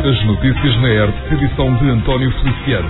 As notícias na ERT, edição de António Feliciano.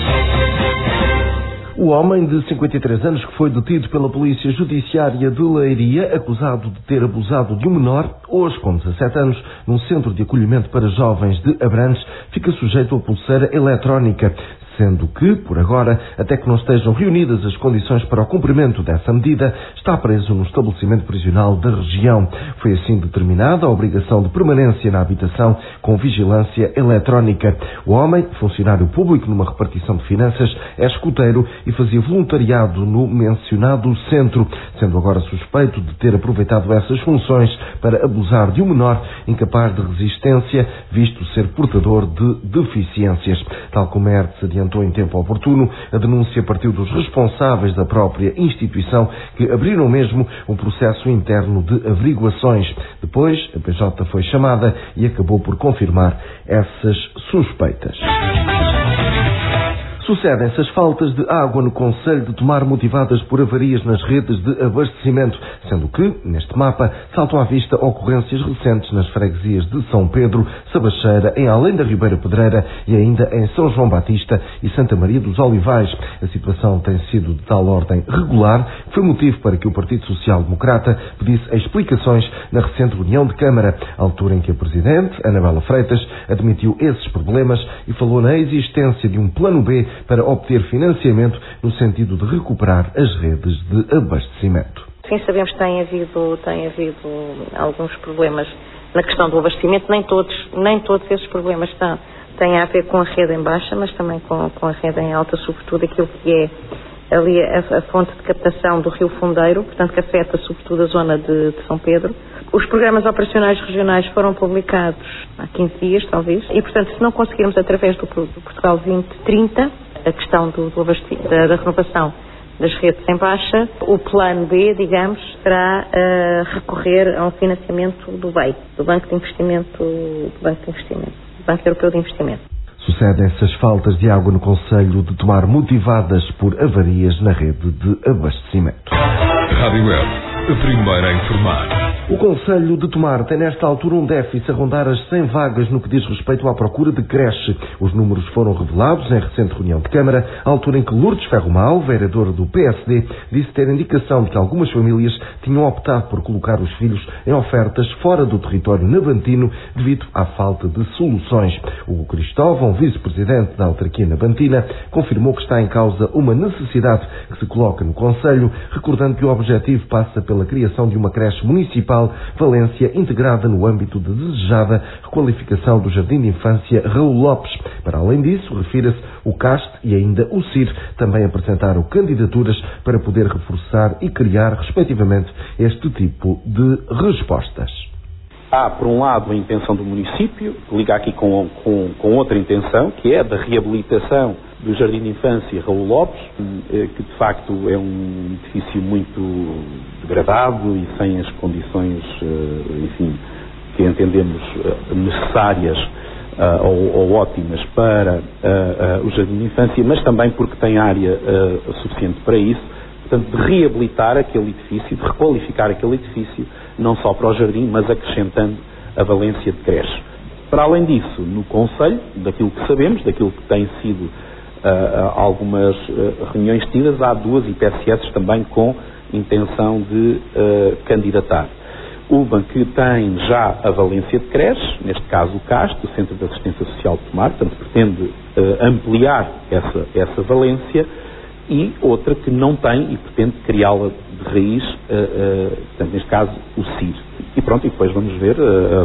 O homem de 53 anos que foi detido pela Polícia Judiciária de Leiria, acusado de ter abusado de um menor, hoje com 17 anos, num centro de acolhimento para jovens de Abrantes, fica sujeito a pulseira eletrónica, sendo que, por agora, até que não estejam reunidas as condições para o cumprimento dessa medida, está preso no estabelecimento prisional da região. Foi assim determinada a obrigação de permanência na habitação com vigilância eletrónica. O homem, funcionário público numa repartição de finanças, é escoteiro e fazia voluntariado no mencionado centro, sendo agora suspeito de ter aproveitado essas funções para abusar de um menor incapaz de resistência, visto ser portador de deficiências. Tal como se adiantou em tempo oportuno, a denúncia partiu dos responsáveis da própria instituição, que abriram mesmo um processo interno de averiguações. Depois, a PJ foi chamada e acabou por confirmar essas suspeitas. Sucedem-se as faltas de água no concelho de Tomar motivadas por avarias nas redes de abastecimento, sendo que, neste mapa, saltam à vista ocorrências recentes nas freguesias de São Pedro, Sabacheira, em Além da Ribeira Pedreira e ainda em São João Batista e Santa Maria dos Olivais. A situação tem sido de tal ordem regular que foi motivo para que o Partido Social Democrata pedisse explicações na recente reunião de Câmara, altura em que a Presidente, Anabela Freitas, admitiu esses problemas e falou na existência de um plano B para obter financiamento no sentido de recuperar as redes de abastecimento. Sim, sabemos que tem havido alguns problemas na questão do abastecimento. Nem todos esses problemas têm a ver com a rede em baixa, mas também com a rede em alta, sobretudo aquilo que é ali a fonte de captação do Rio Fundeiro, portanto que afeta sobretudo a zona de São Pedro. Os programas operacionais regionais foram publicados há 15 dias, talvez, e portanto se não conseguirmos através do Portugal 2030 a questão da renovação das redes em baixa, o plano B, digamos, será recorrer a um financiamento do BEI, do Banco Europeu de Investimento. Sucedem-se as faltas de água no concelho de Tomar motivadas por avarias na rede de abastecimento. Rádio ERT, a primeira a informar. O concelho de Tomar tem nesta altura um déficit a rondar as 100 vagas no que diz respeito à procura de creche. Os números foram revelados em recente reunião de Câmara, à altura em que Lourdes Ferromal, vereadora do PSD, disse ter indicação de que algumas famílias tinham optado por colocar os filhos em ofertas fora do território navantino devido à falta de soluções. Hugo Cristóvão, vice-presidente da autarquia navantina, confirmou que está em causa uma necessidade que se coloca no concelho, recordando que o objetivo passa pela criação de uma creche municipal Valência, integrada no âmbito da desejada requalificação do Jardim de Infância Raul Lopes. Para além disso, refira-se o CAST e ainda o CIR também apresentaram candidaturas para poder reforçar e criar, respectivamente, este tipo de respostas. Há, por um lado, a intenção do município, que liga aqui com outra intenção, que é a da reabilitação do Jardim de Infância Raul Lopes, que de facto é um edifício muito degradado e sem as condições, enfim, que entendemos necessárias ou ótimas para o Jardim de Infância, mas também porque tem área suficiente para isso, portanto, de reabilitar aquele edifício, de requalificar aquele edifício, não só para o jardim, mas acrescentando a valência de creche. Para além disso, no Conselho, daquilo que sabemos, daquilo que tem sido algumas reuniões tidas, há 2 IPSS também com intenção de candidatar. Uma que tem já a valência de creche, neste caso o CAST, o Centro de Assistência Social de Tomar, portanto pretende ampliar essa valência, e outra que não tem e pretende criá-la de raiz, portanto, neste caso, o CIR. E pronto, e depois vamos ver,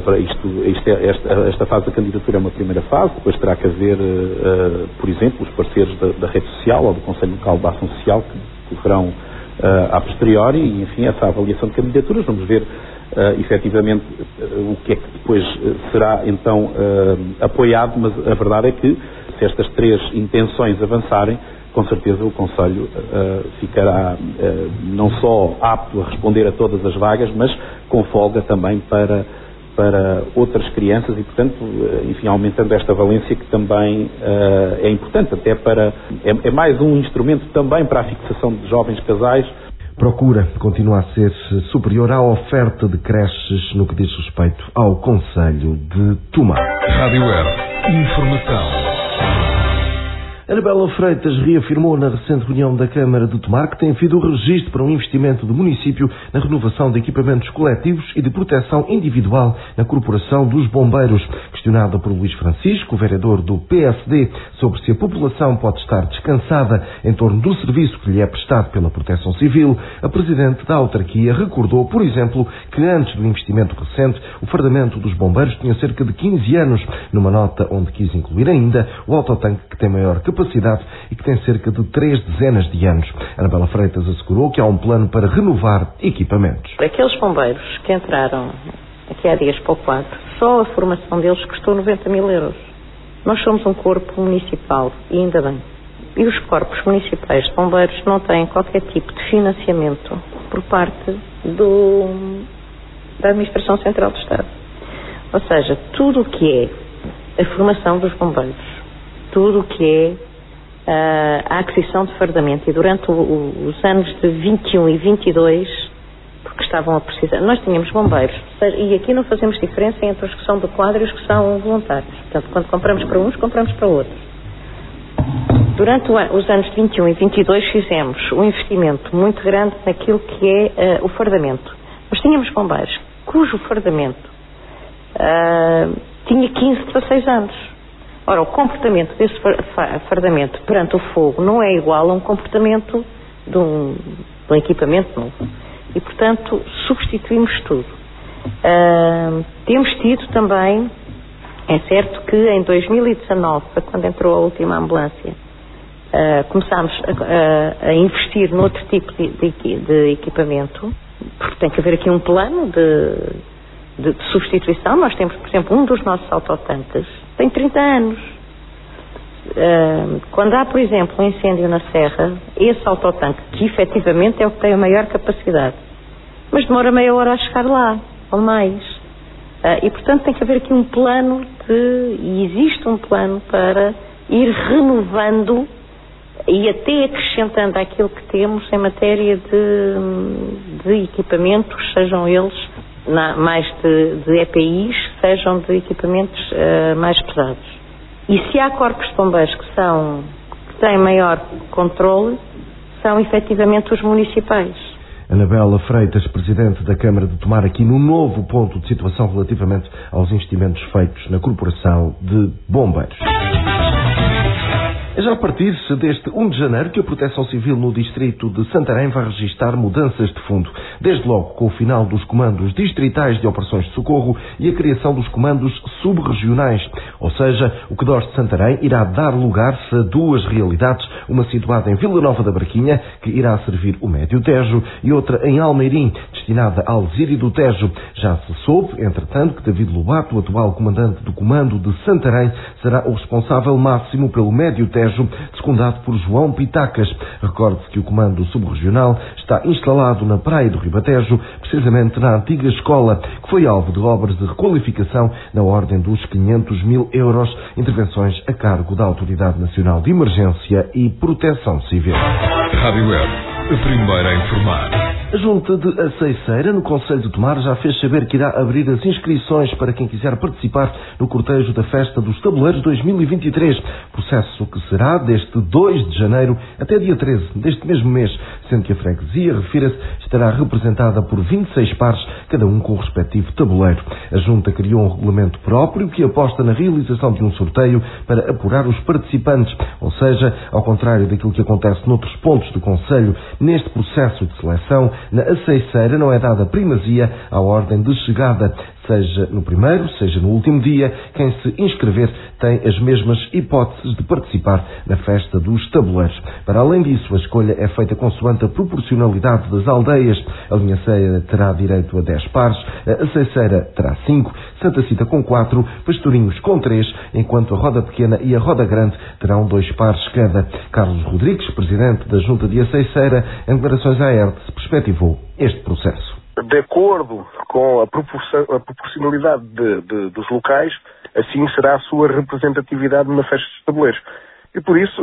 esta fase da candidatura é uma primeira fase, depois terá que haver, por exemplo, os parceiros da rede social ou do Conselho Local de Ação Social que farão a posteriori, e enfim, essa avaliação de candidaturas, vamos ver efetivamente o que é que depois será então apoiado, mas a verdade é que se estas 3 intenções avançarem, com certeza o Conselho ficará não só apto a responder a todas as vagas, mas com folga também para outras crianças e, portanto, enfim, aumentando esta valência que também é importante, até é mais um instrumento também para a fixação de jovens casais. Procura continua a ser superior à oferta de creches no que diz respeito ao Concelho de Tomar. Rádio ERT. Informação. Anabela Freitas reafirmou na recente reunião da Câmara de Tomar que tem havido o registro para um investimento do município na renovação de equipamentos coletivos e de proteção individual na Corporação dos Bombeiros. Questionada por Luís Francisco, vereador do PSD, sobre se a população pode estar descansada em torno do serviço que lhe é prestado pela Proteção Civil, a Presidente da autarquia recordou, por exemplo, que antes do investimento recente, o fardamento dos bombeiros tinha cerca de 15 anos, numa nota onde quis incluir ainda o autotanque que tem maior capacidade e que tem cerca de 3 dezenas de anos. Anabela Freitas assegurou que há um plano para renovar equipamentos. Aqueles bombeiros que entraram aqui há dias para o quadro, só a formação deles custou 90 mil euros. Nós somos um corpo municipal e ainda bem. E os corpos municipais de bombeiros não têm qualquer tipo de financiamento por parte da Administração Central do Estado. Ou seja, tudo o que é a formação dos bombeiros, tudo o que é a aquisição de fardamento, e durante os anos de 21 e 22, porque estavam a precisar, nós tínhamos bombeiros, e aqui não fazemos diferença entre os que são do quadro e os que são voluntários. Portanto, quando compramos para uns, compramos para outros. Durante os anos de 21 e 22 fizemos um investimento muito grande naquilo que é o fardamento. Nós tínhamos bombeiros cujo fardamento tinha 15, 16 anos. Ora, o comportamento desse fardamento perante o fogo não é igual a um comportamento de um equipamento novo. E, portanto, substituímos tudo. Temos tido também, é certo que em 2019, quando entrou a última ambulância, começámos a investir noutro tipo de equipamento, porque tem que haver aqui um plano de substituição. Nós temos, por exemplo, um dos nossos autotanques tem 30 anos. Quando há, por exemplo, um incêndio na serra, esse autotanque, que efetivamente é o que tem a maior capacidade, mas demora meia hora a chegar lá, ou mais. E, portanto, tem que haver aqui um plano e existe um plano para ir renovando e até acrescentando aquilo que temos em matéria de equipamentos, sejam eles mais de EPIs, sejam de equipamentos mais pesados. E se há corpos de bombeiros que têm maior controle, são efetivamente os municipais. Anabela Freitas, Presidente da Câmara de Tomar, aqui no novo ponto de situação relativamente aos investimentos feitos na Corporação de Bombeiros. É já a partir deste 1 de janeiro que a Proteção Civil no distrito de Santarém vai registrar mudanças de fundo. Desde logo com o final dos comandos distritais de operações de socorro e a criação dos comandos subregionais. Ou seja, o CDOS de Santarém irá dar lugar a duas realidades, uma situada em Vila Nova da Barquinha, que irá servir o Médio Tejo, e outra em Almeirim, destinada a Alzire do Tejo. Já se soube, entretanto, que David Lobato, atual comandante do comando de Santarém, será o responsável máximo pelo Médio Tejo, secundado por João Pitacas. Recorde-se que o comando subregional está instalado na Praia do Ribatejo, precisamente na antiga escola, que foi alvo de obras de requalificação na ordem dos 500 mil euros, intervenções a cargo da Autoridade Nacional de Emergência e Proteção Civil. Rádio Web, a primeira a informar. A Junta de Aceiceira, no Concelho de Tomar, já fez saber que irá abrir as inscrições para quem quiser participar no cortejo da Festa dos Tabuleiros 2023, processo que será deste 2 de janeiro até dia 13 deste mesmo mês, sendo que a freguesia, refira-se, estará representada por 26 pares, cada um com o respectivo tabuleiro. A Junta criou um regulamento próprio que aposta na realização de um sorteio para apurar os participantes, ou seja, ao contrário daquilo que acontece noutros pontos do Concelho, neste processo de seleção, na Aceiceira não é dada primazia à ordem de chegada. Seja no primeiro, seja no último dia, quem se inscrever tem as mesmas hipóteses de participar na Festa dos Tabuleiros. Para além disso, a escolha é feita consoante a proporcionalidade das aldeias. A Linha Ceia terá direito a 10 pares, a Aceiceira terá 5, Santa Cita com 4, Pastorinhos com 3, enquanto a Roda Pequena e a Roda Grande terão 2 pares cada. Carlos Rodrigues, Presidente da Junta de Aceiceira, em declarações à ERTE, perspectivou este processo. De acordo com a proporcionalidade dos locais, assim será a sua representatividade na Festa dos Tabuleiros. E por isso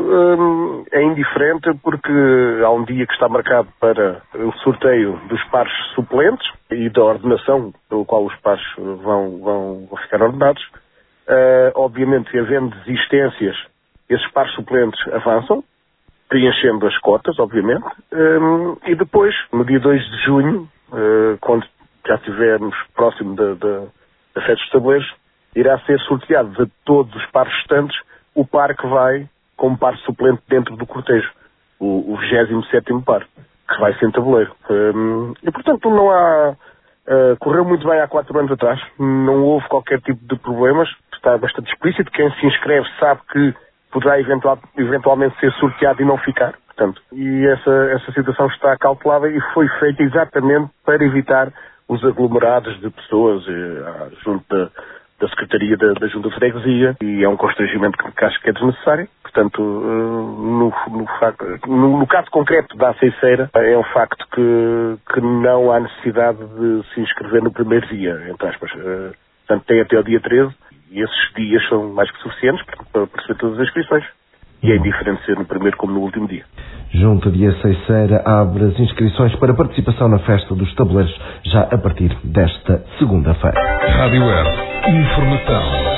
é indiferente, porque há um dia que está marcado para o sorteio dos pares suplentes e da ordenação pelo qual os pares vão ficar ordenados, Obviamente, havendo desistências, esses pares suplentes avançam, preenchendo as cotas, obviamente, e depois, no dia 2 de junho, quando já estivermos próximo da festa dos tabuleiros, irá ser sorteado de todos os pares restantes o par que vai como par suplente dentro do cortejo, o 27º par, que vai sem tabuleiro. E, portanto, não há... correu muito bem há 4 anos atrás, não houve qualquer tipo de problemas, está bastante explícito, quem se inscreve sabe que poderá eventualmente ser sorteado e não ficar, portanto, e essa situação está cautelada e foi feita exatamente para evitar os aglomerados de pessoas junto da Secretaria da Junta de Freguesia, e é um constrangimento que acho que é desnecessário. Portanto, no caso concreto da Aceiceira, é um facto que não há necessidade de se inscrever no primeiro dia, entre aspas. Portanto, tem até o dia 13, e esses dias são mais que suficientes para receber todas as inscrições. E é indiferente ser no primeiro como no último dia. Junta de Aceiceira abre as inscrições para participação na Festa dos Tabuleiros já a partir desta segunda-feira. Rádio Web. Informação.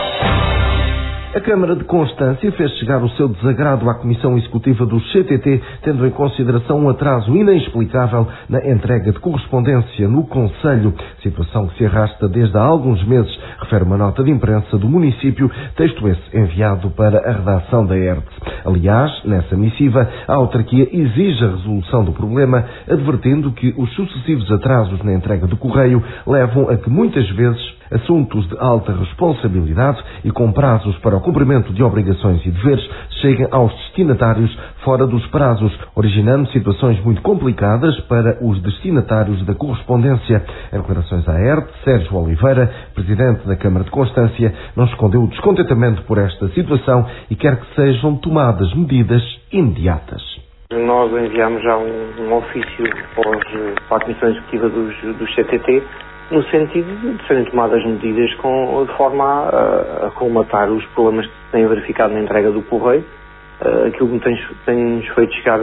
A Câmara de Constância fez chegar o seu desagrado à Comissão Executiva do CTT, tendo em consideração um atraso inexplicável na entrega de correspondência no Conselho, situação que se arrasta desde há alguns meses, refere uma nota de imprensa do município, texto esse enviado para a redação da ERTE. Aliás, nessa missiva, a autarquia exige a resolução do problema, advertindo que os sucessivos atrasos na entrega do correio levam a que muitas vezes assuntos de alta responsabilidade e com prazos para o cumprimento de obrigações e deveres cheguem aos destinatários fora dos prazos, originando situações muito complicadas para os destinatários da correspondência. Em declarações à ERTE, Sérgio Oliveira, presidente da Câmara de Constância, não escondeu o descontentamento por esta situação e quer que sejam tomadas medidas imediatas. Nós enviámos já um ofício para a Comissão Executiva dos CTT, no sentido de serem tomadas medidas de forma a colmatar os problemas que se têm verificado na entrega do correio. Aquilo que tem-nos feito chegar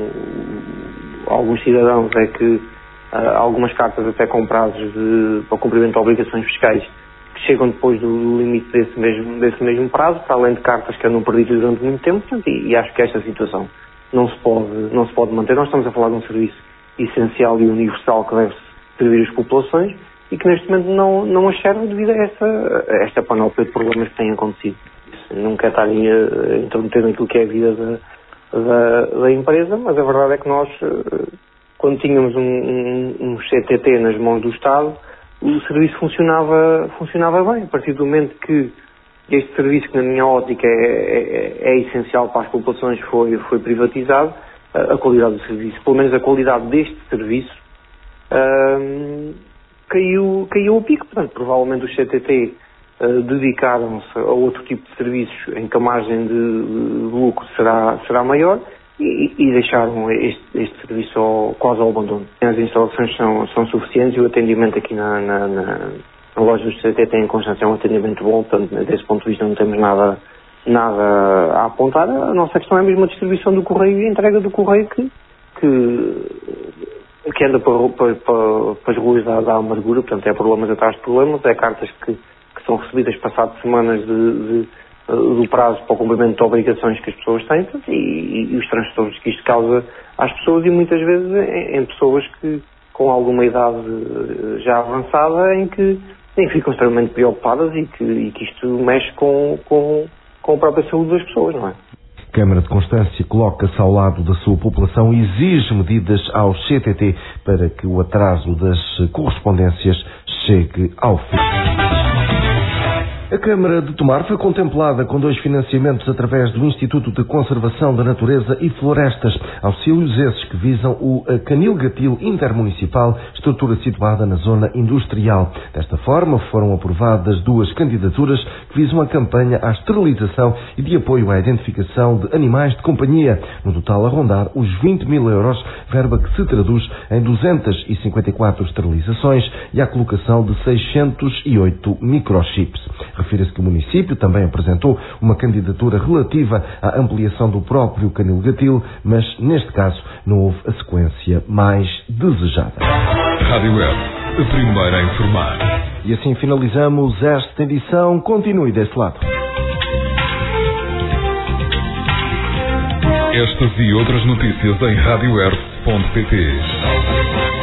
alguns cidadãos é que algumas cartas até com prazos para o cumprimento de obrigações fiscais que chegam depois do limite desse mesmo prazo, para além de cartas que andam perdidas durante muito tempo, e acho que esta situação não se pode manter. Nós estamos a falar de um serviço essencial e universal que deve servir as populações e que neste momento não as serve devido a esta panóplia de problemas que têm acontecido. Não quero estar ali a intrometer naquilo que é a vida da empresa, mas a verdade é que nós, quando tínhamos um CTT nas mãos do Estado, o serviço funcionava bem. A partir do momento que este serviço, que na minha ótica é essencial para as populações, foi privatizado, a qualidade do serviço, pelo menos a qualidade deste serviço, caiu o pico. Portanto, provavelmente os CTT dedicaram-se a outro tipo de serviços em que a margem de lucro será maior e deixaram este serviço quase ao abandono. As instalações são suficientes e o atendimento aqui na loja dos CTT em Constância é um atendimento bom, portanto, desse ponto de vista não temos nada a apontar. A nossa questão é mesmo a distribuição do correio e a entrega do correio que anda para as ruas da amargura, portanto é problemas atrás de problemas, é cartas que são recebidas passado semanas do prazo para o cumprimento de obrigações que as pessoas têm, e os transtornos que isto causa às pessoas, e muitas vezes em pessoas que com alguma idade já avançada, em que ficam extremamente preocupadas e que isto mexe com a própria saúde das pessoas, não é? A Câmara de Constância coloca-se ao lado da sua população e exige medidas ao CTT para que o atraso das correspondências chegue ao fim. A Câmara de Tomar foi contemplada com 2 financiamentos através do Instituto de Conservação da Natureza e Florestas, auxílios esses que visam o Canil Gatil Intermunicipal, estrutura situada na zona industrial. Desta forma, foram aprovadas 2 candidaturas que visam a campanha à esterilização e de apoio à identificação de animais de companhia, no total a rondar os 20.000 euros, verba que se traduz em 254 esterilizações e à colocação de 608 microchips. Refira-se que o município também apresentou uma candidatura relativa à ampliação do próprio Canil Gatil, mas neste caso não houve a sequência mais desejada. Rádio Web, a primeira a informar. E assim finalizamos esta edição. Continue desse lado. Estas e outras notícias em radioearth.pt.